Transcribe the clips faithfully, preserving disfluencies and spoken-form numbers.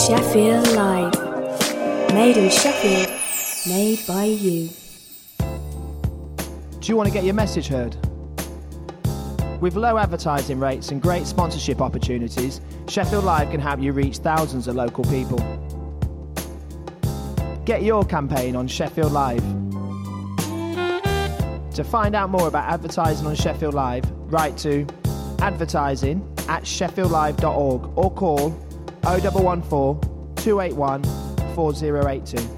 Sheffield Live. Made in Sheffield, made by you. Do you want to get your message heard? With low advertising rates and great sponsorship opportunities, Sheffield Live can help you reach thousands of local people. Get your campaign on Sheffield Live. To find out more about advertising on Sheffield Live, write to advertising at sheffield live dot org or call oh one one four, two eight one, four oh eight two.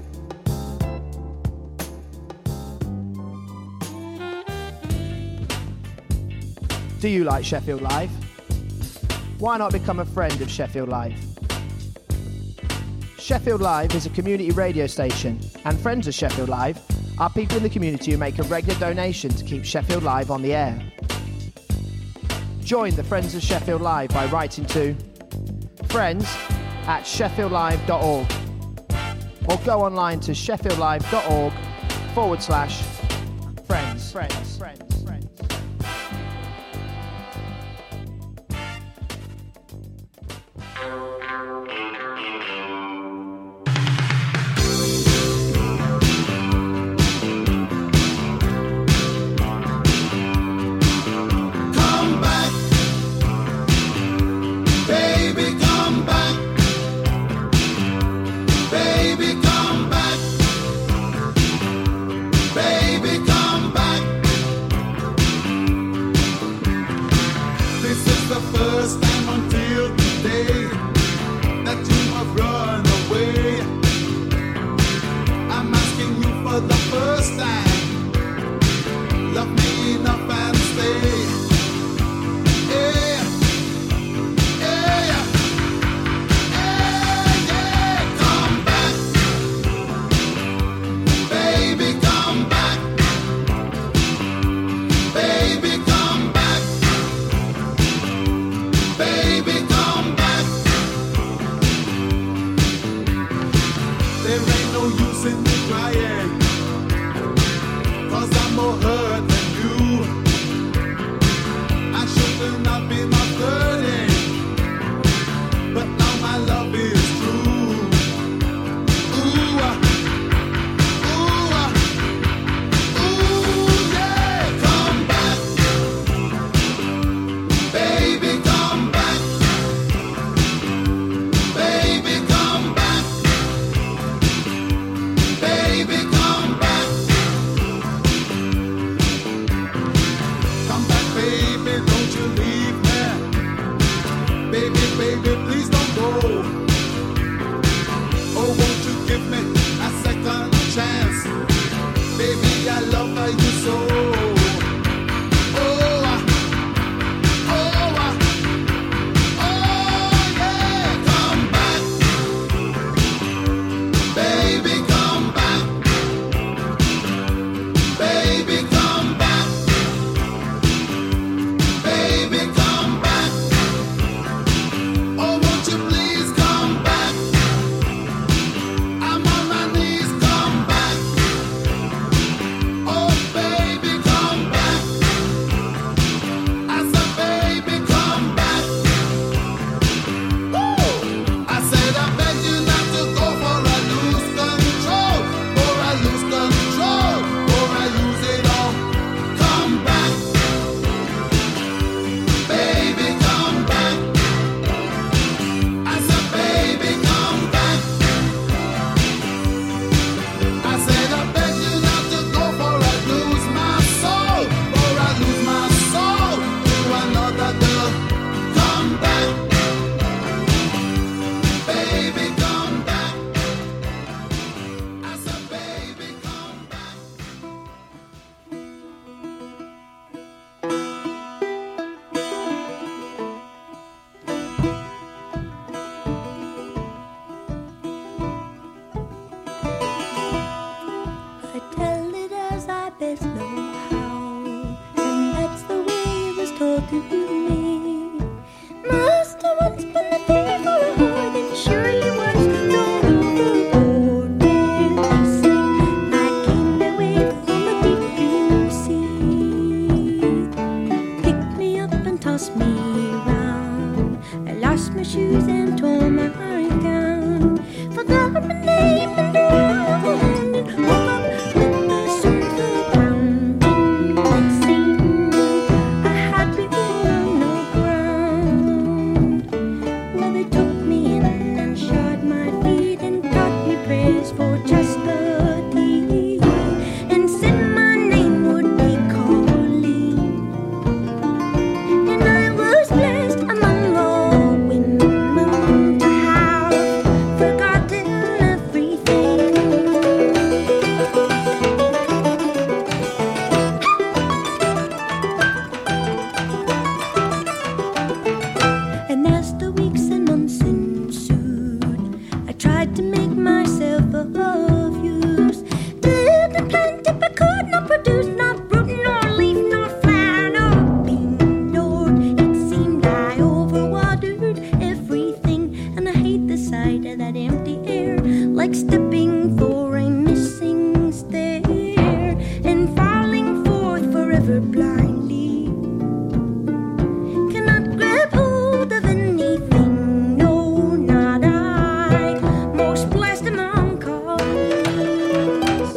Do you like Sheffield Live? Why not become a friend of Sheffield Live? Sheffield Live is a community radio station, and friends of Sheffield Live are people in the community who make a regular donation to keep Sheffield Live on the air. Join the Friends of Sheffield Live by writing to friends at sheffield live dot org or go online to sheffield live dot org forward slash friends. Friends. Friends. Baby inside of that empty air, like stepping for a missing stair and falling forth forever blindly. Cannot grab hold of anything, no, not I, most blessed among colleagues.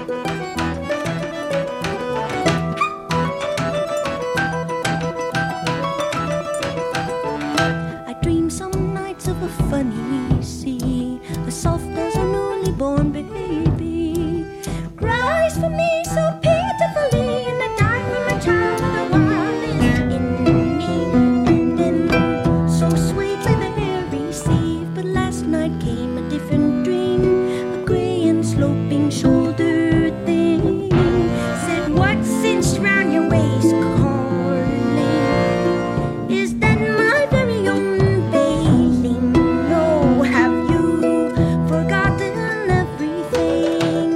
I dream some nights of a funny sea, as soft as a newly born baby, cries for me so pitifully in the time when my child of the wild is in me, and then so sweetly they receive. But last night came a different dream, a grey and sloping shouldered thing said, "What's cinched round your waist, calling? Is that my very own veiling? No, have you forgotten everything?"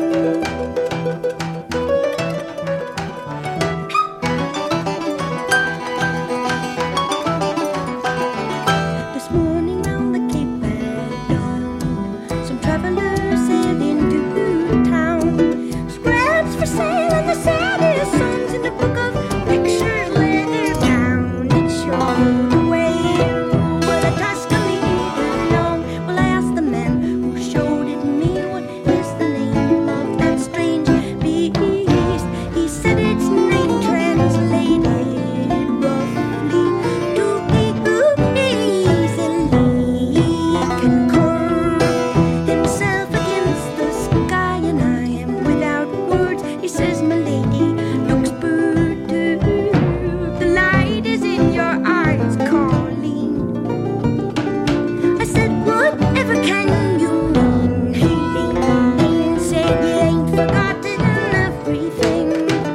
This morning round the Cape at dawn, some travelers said into town, scraps for sale and the saddest songs in the book of pictures leather bound. It showed the way where the Tuscany belonged. Well, I asked the man who showed it me, what is the name of that strange beast? He said its name translated roughly to he who easily can curl himself against the sky. And I am without words. He says, "My lady looks perturbed. The light is in your eyes calling." I said, "Whatever can you mean?" He leaned and said, "You ain't forgotten everything."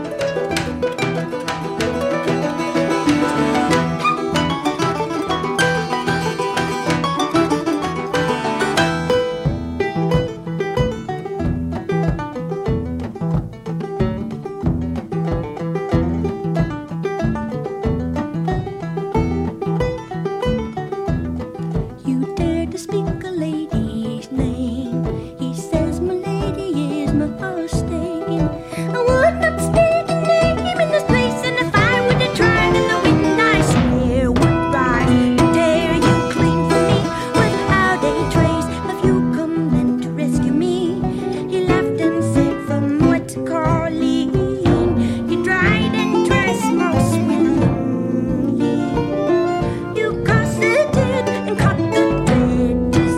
You dare to speak a lady's name. He says, "My lady is mistaken. I would not speak a name in this place, and if I were to try it in the wind, I swear would rise to tear you clean from me without a trace. Have you come then to rescue me?" He laughed and said, "From what calling? You dried and dressed most willingly. You cosseted and cut the thread to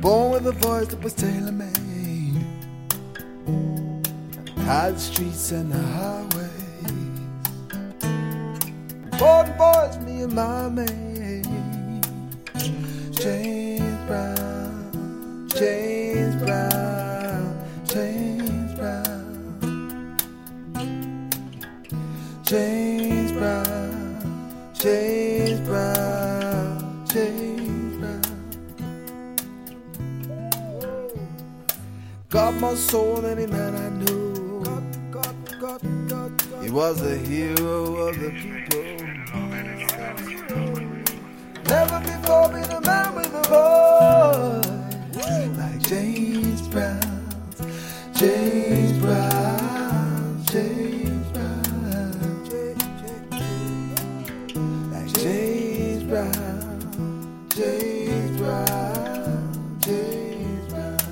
Born with a voice that was tailor-made. High the streets and the highways. Important boys, me and my mate. James Brown, James Brown, James Brown, James Brown, James Brown, James Brown. Got more soul than any man I knew. He was a hero of the people. Never before been a man with a voice like James Brown, James Brown, James Brown, like James Brown, James Brown, James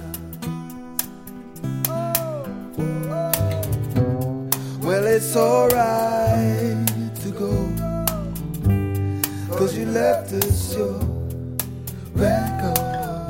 Brown. Well, it's alright to go, 'cause you left us your record.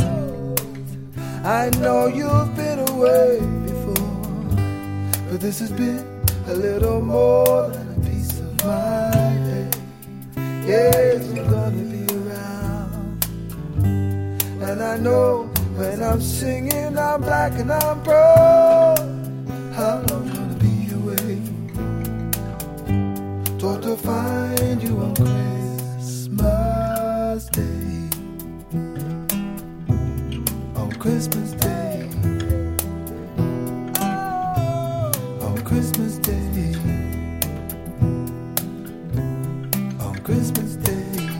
I know you've been away before, but this has been a little more than a piece of my day. Yes, you're gonna be around, and I know when I'm singing I'm black and I'm proud. I'm gonna be away, thought to find you on Christmas Day, on Christmas Day, on Christmas Day, on Christmas Day.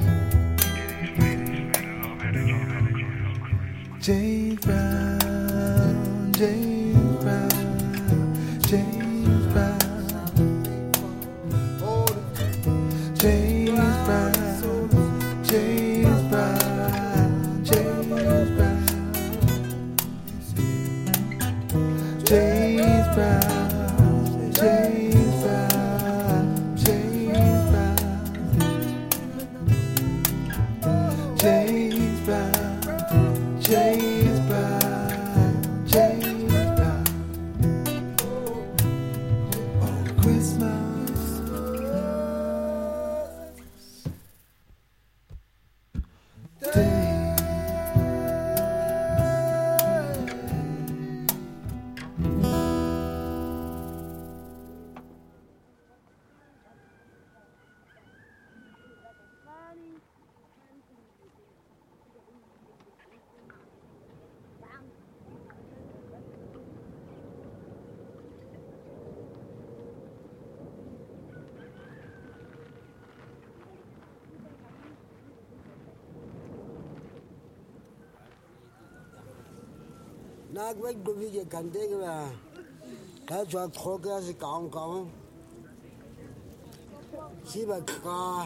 James Brown, James Brown, James Brown, James Brown, James Brown, James Brown, James Brown, James Brown, James Brown, James Brown, James Brown, James Brown, on Christmas Day. Na quay đồ video cảnh thế là đã cho khó cái gì còng còng chỉ là cả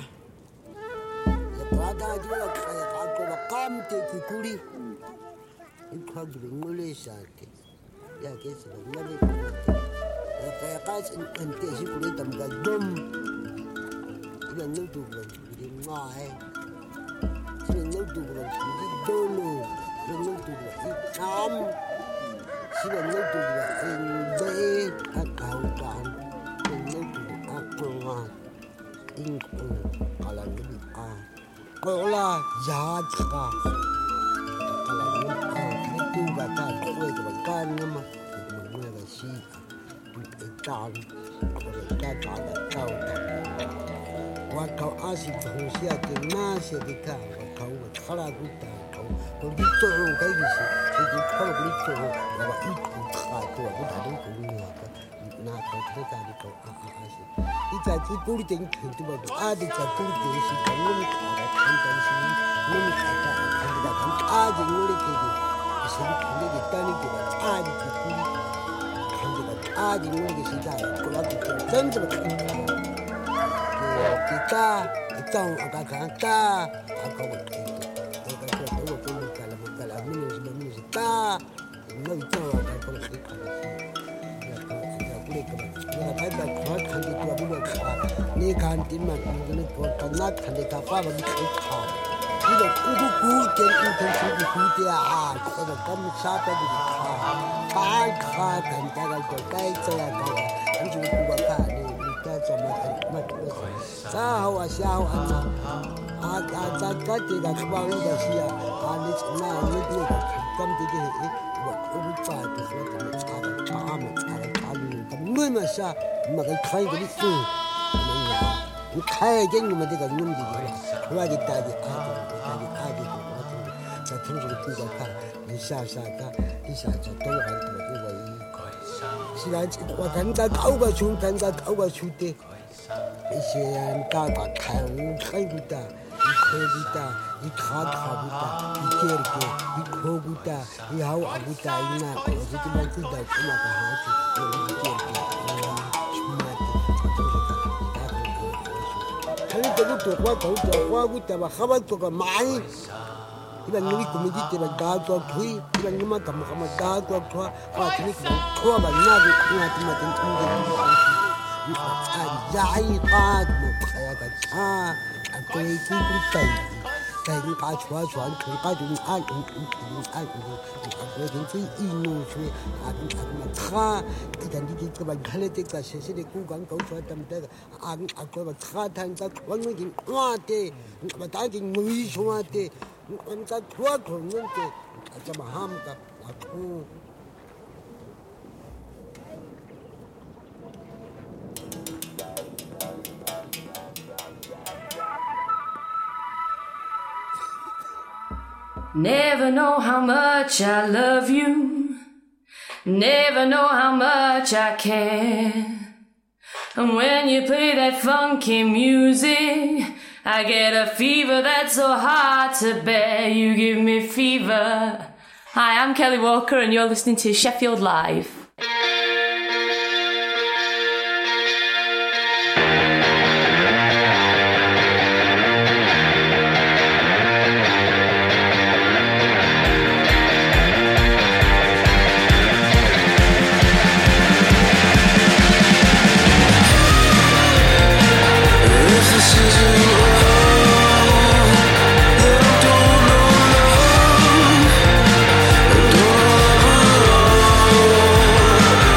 cả ta chỉ là cả cả cái cam thì cứ cúi ít khó thì mình lấy sao cái ya cái gì mình lấy cái cái cái anh cái gì cũng lấy tầm cái đom chỉ là nấu tủ là cái ngai chỉ là nấu tủ là cái đô lô nấu tủ là cái cam chỉ là nấu tủ là cái dê các cào cán nấu tủ là cái ngai in cũng là cái gì à gọi là giá cả là những cái tu và cái quê của bạn can nhưng mà mình nghe là gì bị tràn rồi cái tràn là cao và cao ác sĩ không sẽ cái na sẽ đi cả và cao và khá là good ta cao còn đi chỗ cái gì thì thì cao là đi chỗ và và ít cũng kháตัวก็ได้ด้วยกูเนี่ยก็น่าเขาที่การที่เขาอาอาสิที่จะที่กูที่ถึงถึงตัวแบบอาที่จะกูที่สิเขาไม่มีขาดทำกันสิไม่มีขาดทำกันทำอาที่งูที่ที่สิเขาไม่ได้ตั้งที่ว่าอาที่ที่กูที่ทำกันอาที่งูที่สิได้กูว่าที่真正的ที่ตาที่จ้องอาการข้างตาอาการว่าที่อาการว่าตัวตัวมันกันแล้วมันกันแล้วมันนี่มันนี่สิตาไม่จ้องอาการว่าที่ขาด내가 발발 정확한 게 들어보면 네 간팀만 이거는 그 끝났 한데 다 빠면 이 가. 이거 꾸꾸꾸 된 인텐시브 Kuti a kgwebo ka motlhapa le dikgaa ka kgaa kantaka to ka e tsaya kaka a ntse go bua kane ka tswa matlosa tsa hao a sia hao a tsa a tsa ka te ka tlhoba go ba sia a le tsena le di ka mte ke e wa o butsa ke go te tsaka tsama tsaka tsaka ka mo ma sha ma ka khai ke tsu ni khai ke ni ma te ka ni mo di ba ba ke ta ke a ke ta ke a ke sa thinga ku ka ka ni sha sha ka ni sha cha to ga to ke wa yi si la chi wa kan ka ka ga chu kan ka ka ga chu te e she an ka ka kha u khai bu ta i kho bu ta i kha kha bu ta i ker ke i kho bu ta i hau a bu ta i na ko ji ti ma ku da ku ma ka ha chu i ker ke chu ma te cha to ka ka ka khali te ku to kwa ka u ta kwa ku ta ba kha ba to ka mai iba ngi komedi te ba ga tswa thui iba ngi ma ka ma ga tswa thwa fa tini ku thwa ba na di na ti ma tin tin de ni fa a ja ai pa mo khaya ka cha a ko i ki ku tai tai ni ka chwa chwa ni ka du ni a ni ni a ni a ko din ti i no chwe a ni a ma kha ti dan di ki ba khale te ka se se de ku gang ka chwa tam ta a a ko ba kha tan ta ko ngi ki wa te ba ta ki ngi chwa te anh ta thua thùng nên thì cho mà ham cả là thu Never know how much I love you, never know how much I care. And when you play that funky music, I get a fever that's so hard to bear. You give me fever. Hi, I'm Kelly Walker and you're listening to Sheffield Live. Don't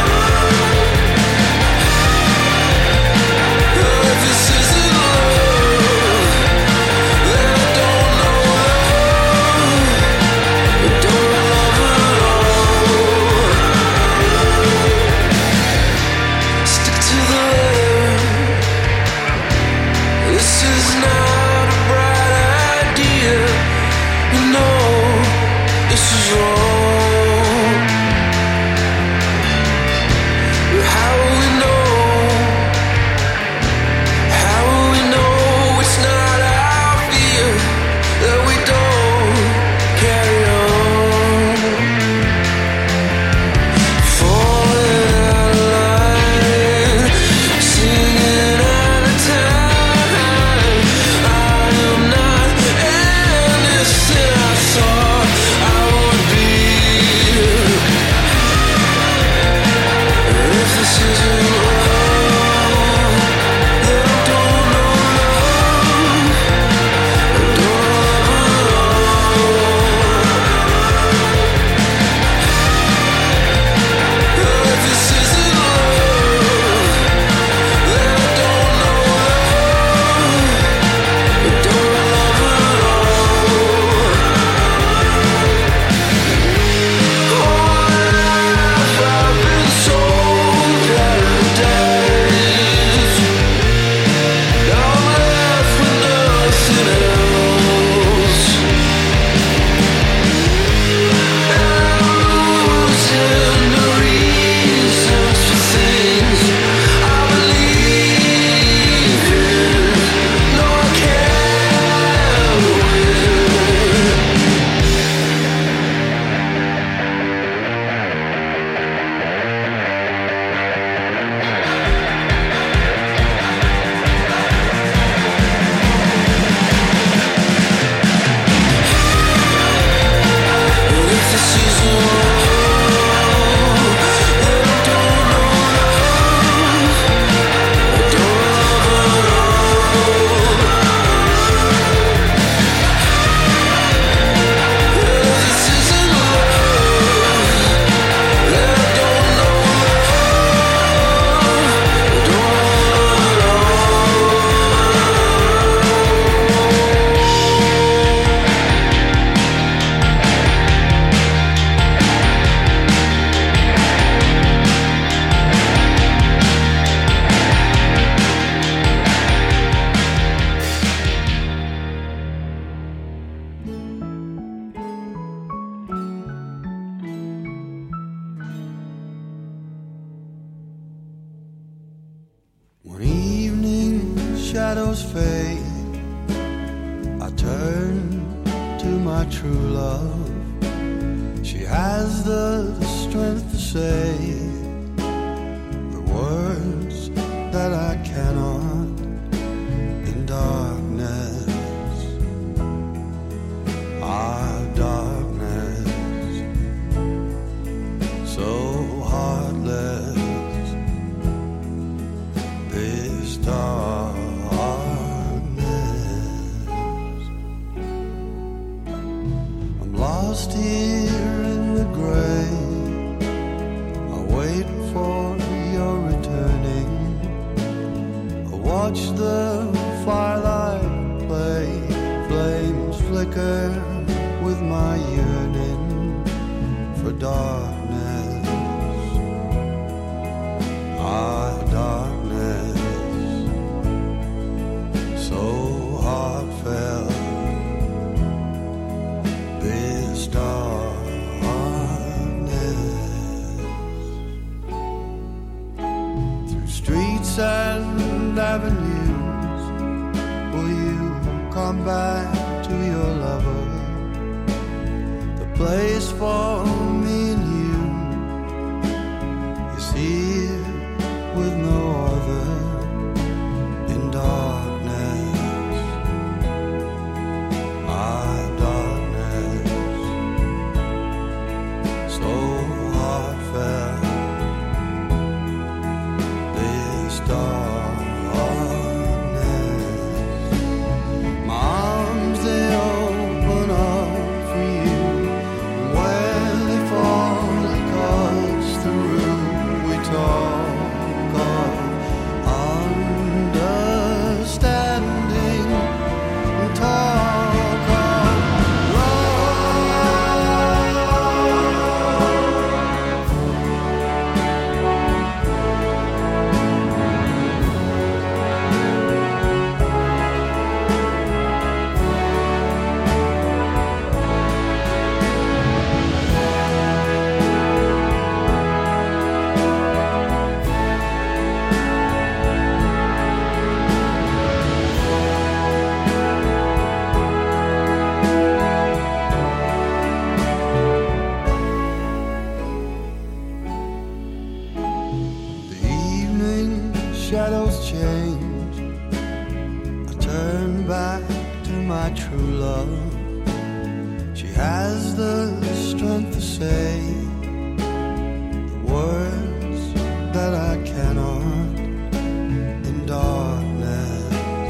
shadows fade, I turn to my true love. She has the strength to say the words that I cannot in darkness. Our darkness, so heartless. This darkness, I'm lost here in the gray. I wait for your returning. I watch the firelight play, flames flicker with my yearning for darkness. Our darkness, so heartfelt. This darkness, through streets and avenues, will you come back to your lover? The place for me and you is here with no other in darkness. Our darkness, so heartfelt. This darkness, my arms they open up for you. When they fall, they cut through. We talk of understanding, and talk of the evening shadows change. I turn back to my true love. She has the strength to say the words that I cannot in darkness.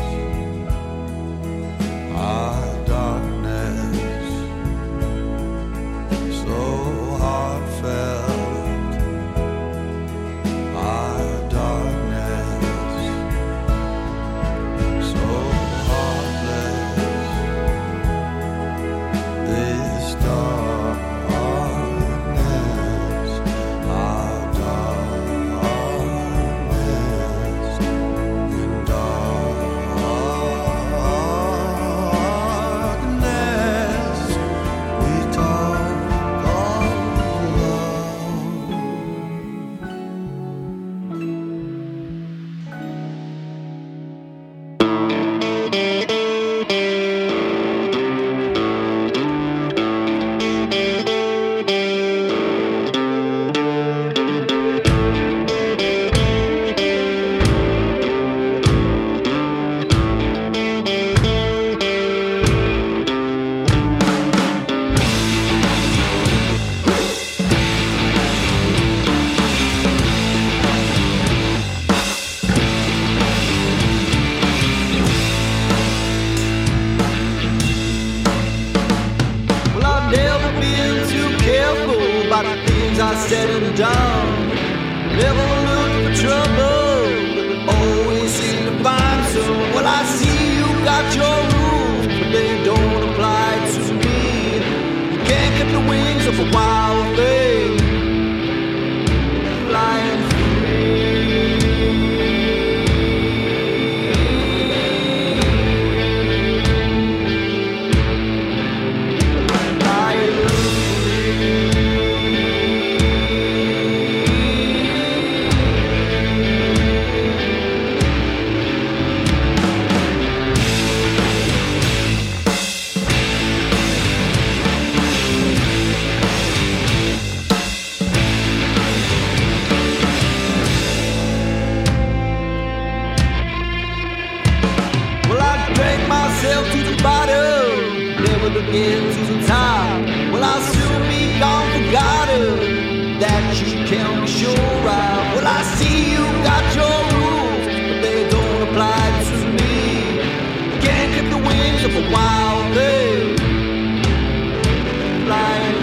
Our darkness, so heartfelt. Our darkness, so heartless. This darkness, our darkness, in darkness, we talk of love. Well, I've never been too careful about the things I said and done. Never looked for trouble, always seem to find some. Well, I see you got your rules, but they don't apply to me. You can't get the wings of a wild thing flying get to the top, well, I'll soon be gone, forgotten. That you can be sure of. Well, I see you got your rules, but they don't apply to me. Can't clip the wings of a wild bird flying.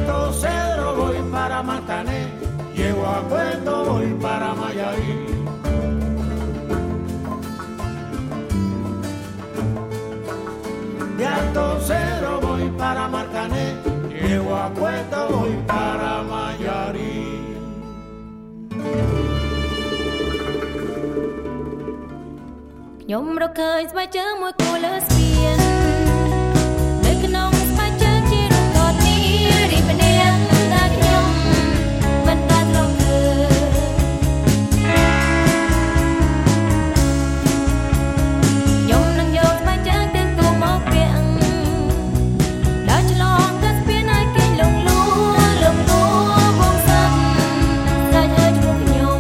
Alto Cedro voy para Marcané, llego a Puerto voy para Mayarí. De Alto Cedro voy para Marcané, llego a Puerto voy para Mayarí. Nhôm rau khơi vai chớ môi cô lỡ xiên nơi cái nông vai chớ chỉ rung cọt ní đi bên đen ta nhôm vẫn ta rau khơi nhôm nâng dâu vai chớ đến cô móc biển đã cho lo cất biến ai cây lồng lúa lồng lúa bông xanh ta nhớ chung nhôm.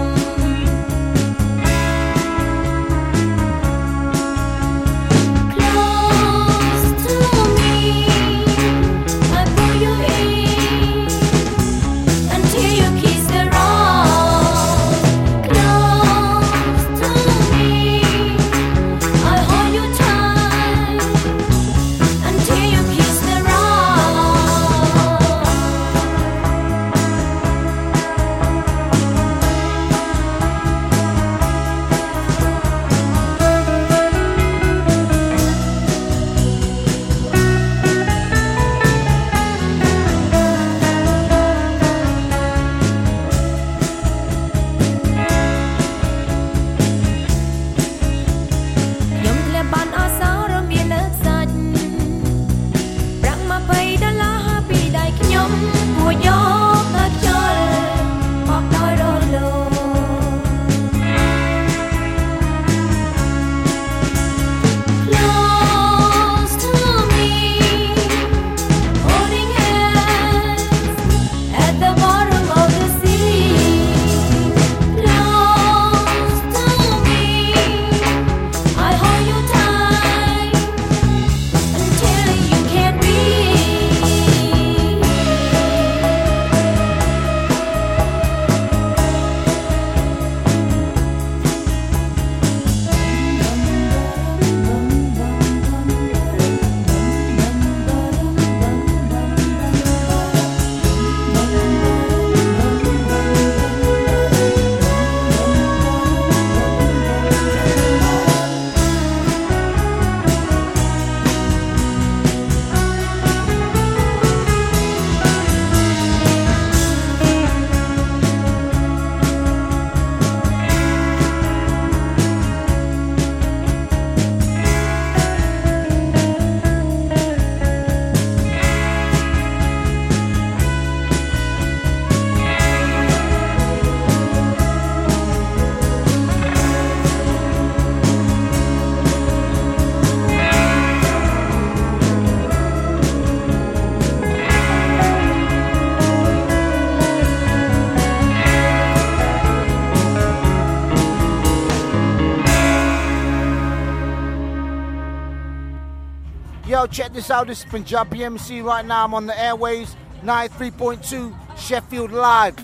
Yo, check this out. This is Punjabi M C right now. I'm on the airways, ninety-three point two Sheffield Live.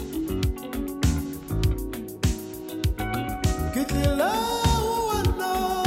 Kitila wana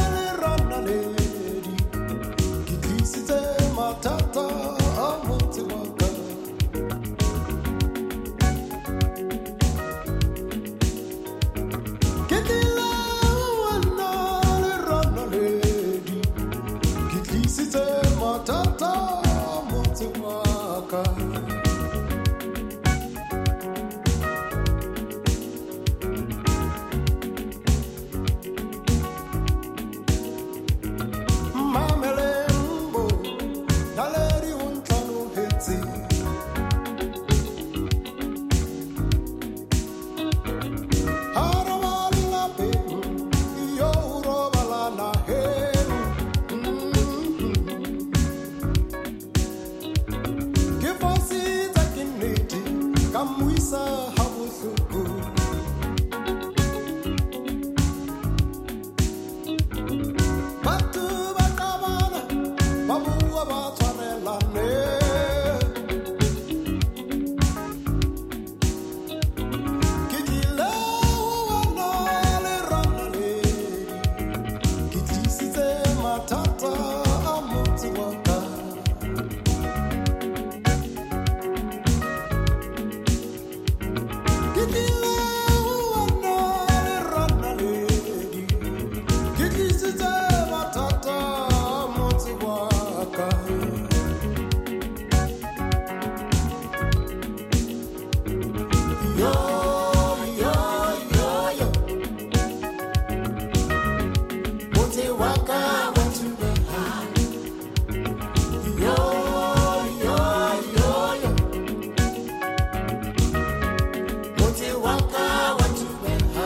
watata amuti waka Kikile uwana rana lady Kikisize watata amuti waka Yo yo yo yo Muti waka watu beha Yo yo yo yo Muti waka watu beha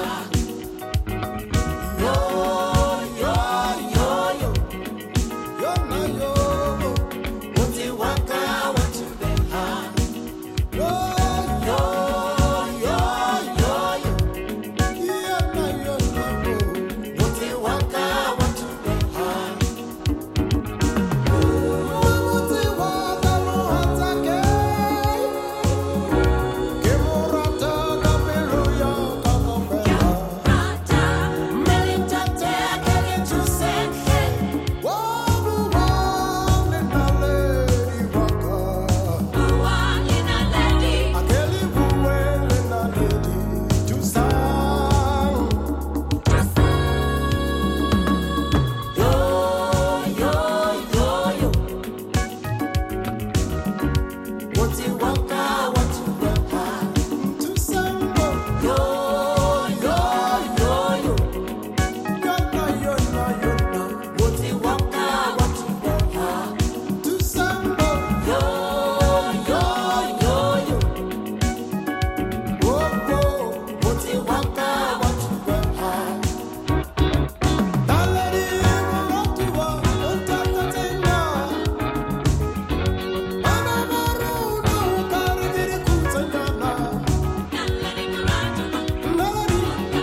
Yo yo yo yo Yo na yo Muti waka watu beha Yo yo yo yo yo Yeah na yo na yo Muti waka watu beha Muti waka muhatake Kimurata kapelo ya kakopela Melitate kelituseke Wabu wale na lady waka Akeli buwele na lady Tusang Yo yo yo yo Muti waka watu beha Tusang Yo yo yo yo Yona yona yona Muti waka watu beha Tusang Yo yo yo yo Whoa whoa Muti waka watu beha Dalari mulotiwa untatatenga Ana maruno karigiri kutengana Dalari Dalari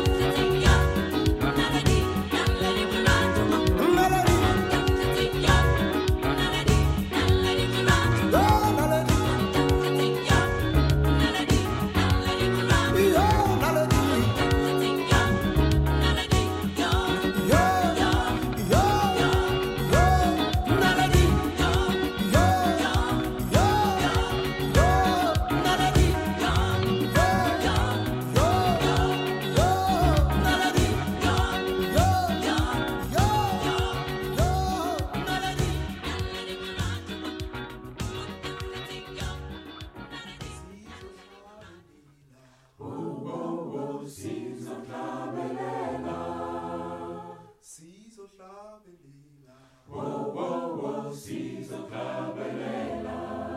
Sizo hlabelela Wo wo wo sizo hlabelela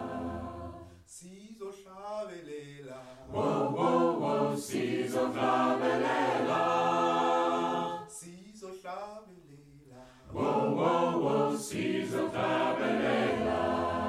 Sizo hlabelela Wo wo wo sizo hlabelela Sizo hlabelela Wo wo wo sizo hlabelela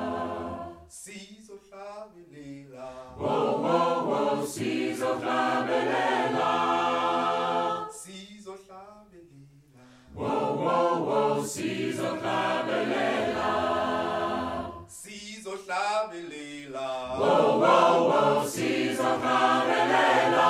Sizo hlabelela Wo wo wo sizo hlabelela Sizo hlabelela Wo wo wo sizo hlabelela Sizo hlabelela Wo wo wo sizo hlabelela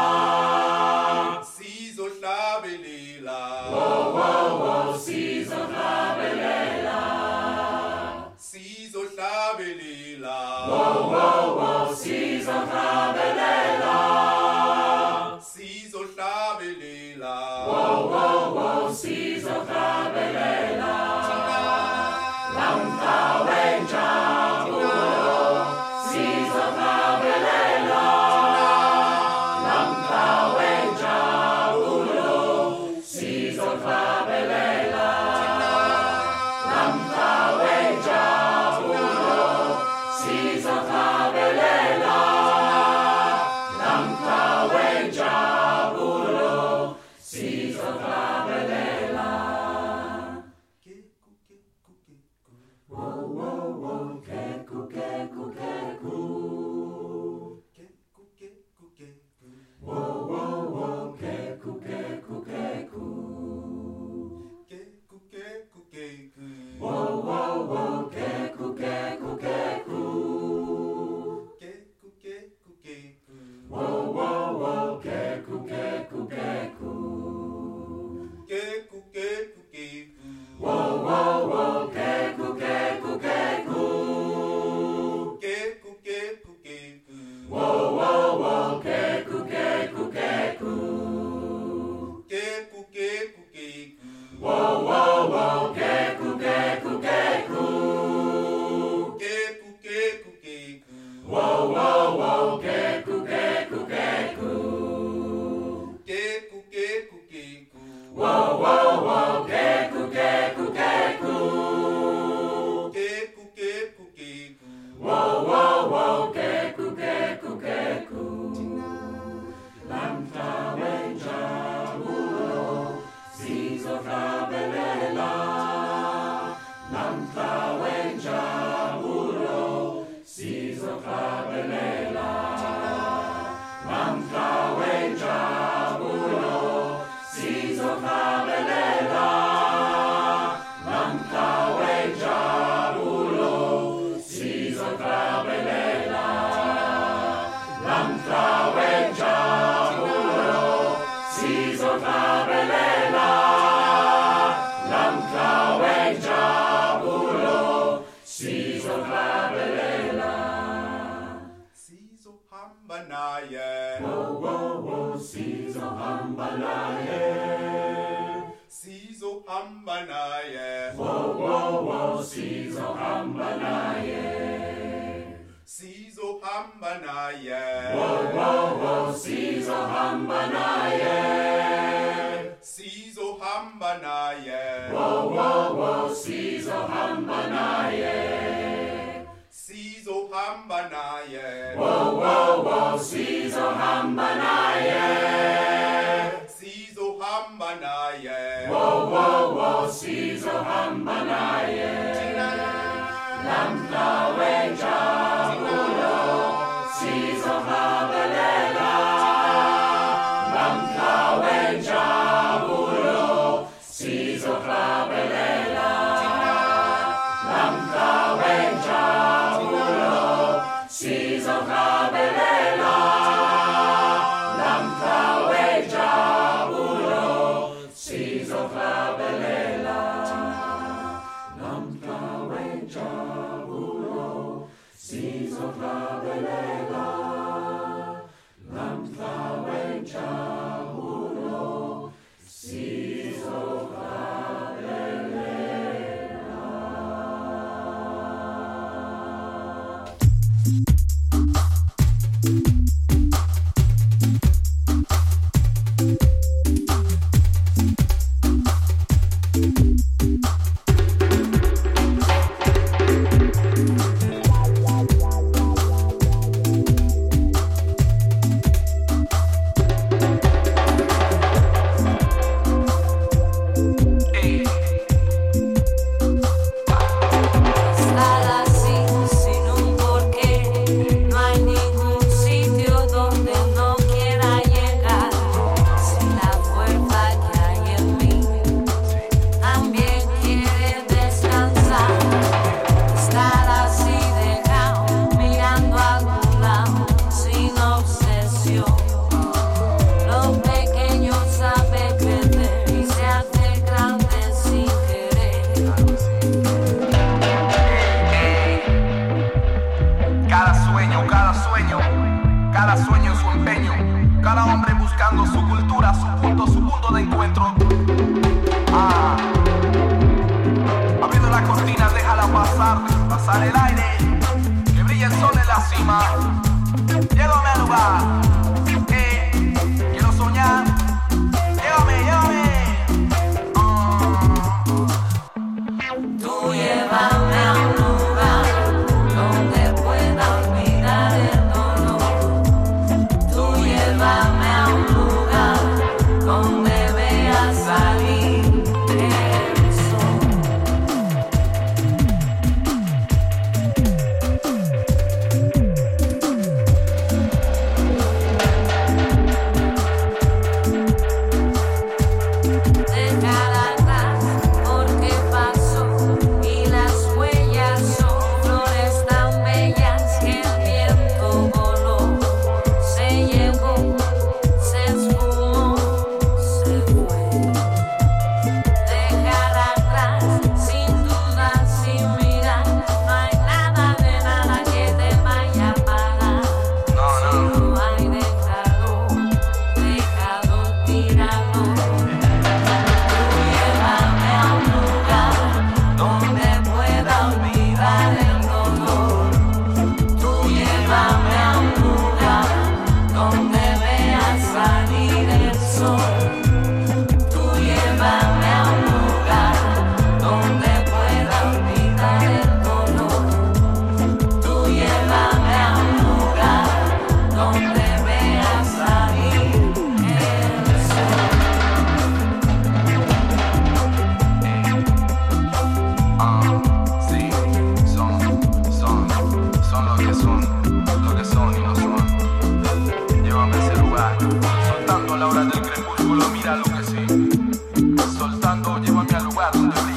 Sizo hlabelela Wo wo wo sizo hlabelela Sizo hlabelela Wo wo wo sizo hlabelela Sizo hlabelela Wo wo wo sizo hlabelela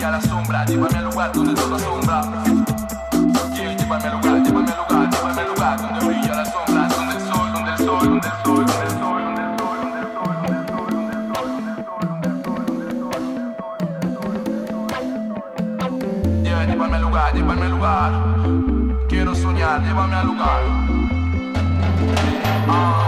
brilla la sombra, llévame al lugar donde todo asombra. Yeah, llévame al lugar, llévame al lugar, llévame al lugar donde brilla la sombra, donde el sol, donde el sol, donde el sol, donde el sol, donde el sol, donde el sol, donde el sol, donde el sol, donde el sol, donde el sol, donde el sol, donde el sol. Yeah, llévame al lugar, llévame al lugar. Quiero soñar, llévame al lugar. Ah.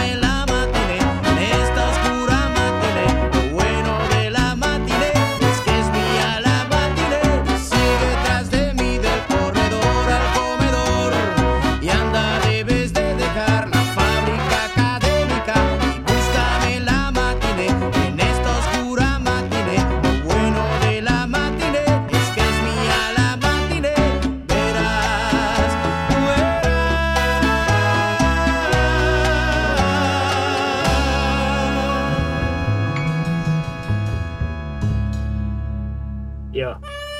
Es que Yeah.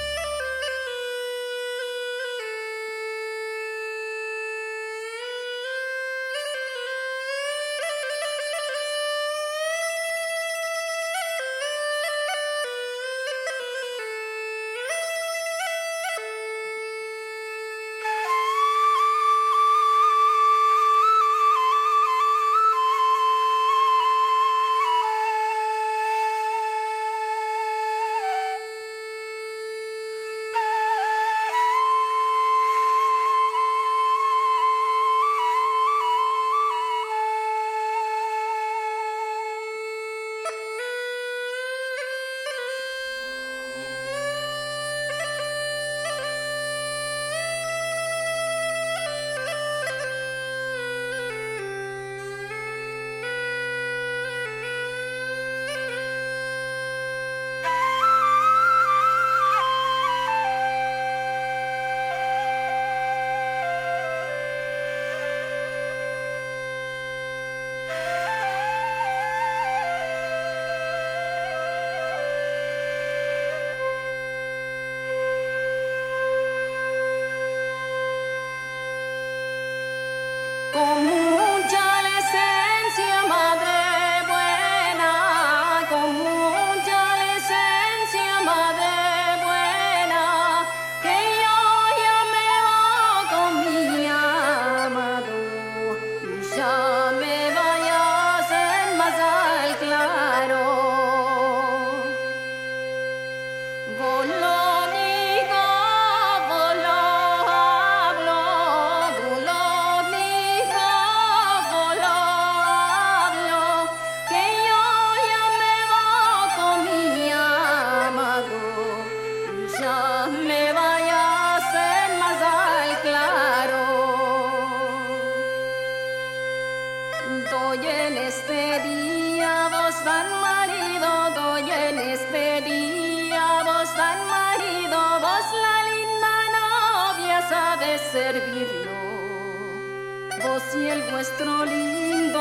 Y el vuestro lindo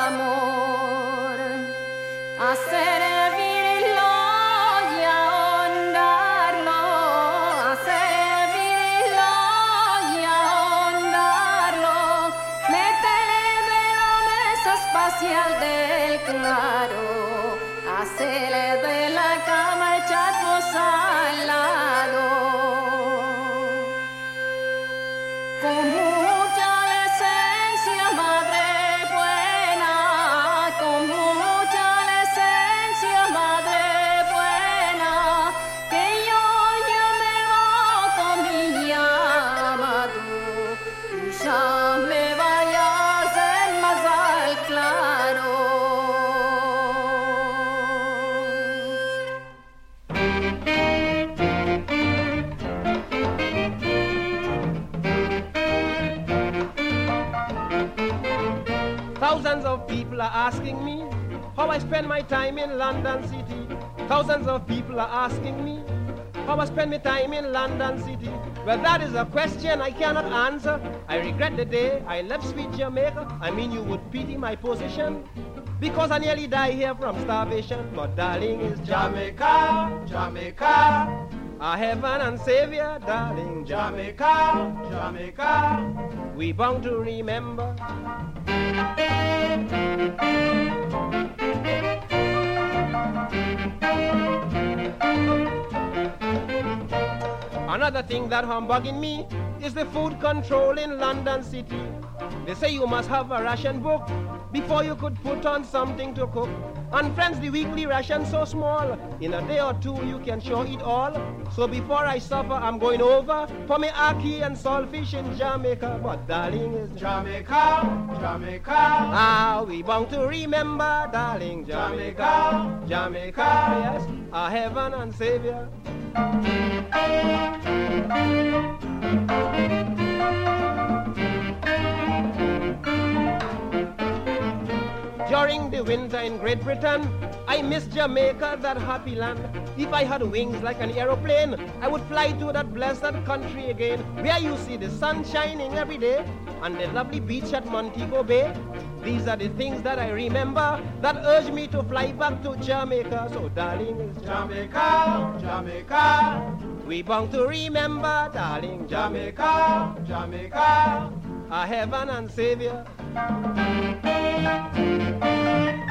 amor a servirlo y a honrarlo, a servirlo y a honrarlo. Métele de la mesa espacial del claro, hacele de la cama echarnos al lado. Como Thousands of people are asking me how I spend my time in London City. Thousands of people are asking me how I spend my time in London City. Well, that is a question I cannot answer. I regret the day I left sweet Jamaica. I mean, you would pity my position, because I nearly die here from starvation. But darling, is Jamaica, Jamaica, our heaven and savior, darling. Jamaica, Jamaica, we bound to remember. Another thing that humbugging me is the food control in London City. They say you must have a ration book before you could put on something to cook. And friends, the weekly ration's so small, in a day or two you can sure eat all. So before I suffer, I'm going over for me ackee and saltfish in Jamaica. But darling, is Jamaica, Jamaica, ah, we bound to remember, darling. Jamaica, Jamaica, yes, our heaven and savior. During the winter in Great Britain, I miss Jamaica, that happy land. If I had wings like an aeroplane, I would fly to that blessed country again, where you see the sun shining every day, and the lovely beach at Montego Bay. These are the things that I remember that urge me to fly back to Jamaica. So darling, it's Jamaica, Jamaica. We bound to remember, darling, Jamaica, Jamaica, our heaven and savior.